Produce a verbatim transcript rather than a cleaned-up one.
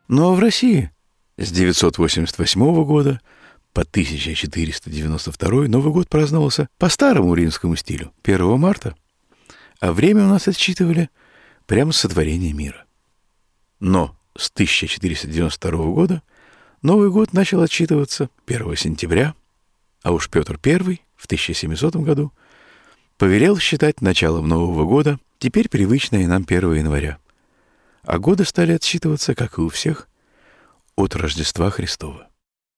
Ну а в России с девятьсот восемьдесят восьмого года по тысяча четыреста девяносто второй Новый год праздновался по старому римскому стилю, первого марта, а время у нас отсчитывали прямо с сотворения мира. Но с тысяча четыреста девяносто второго года Новый год начал отсчитываться первого сентября, а уж Петр Первый в тысяча семисотом году повелел считать началом Нового года, теперь привычное нам первого января, а годы стали отсчитываться, как и у всех, от Рождества Христова.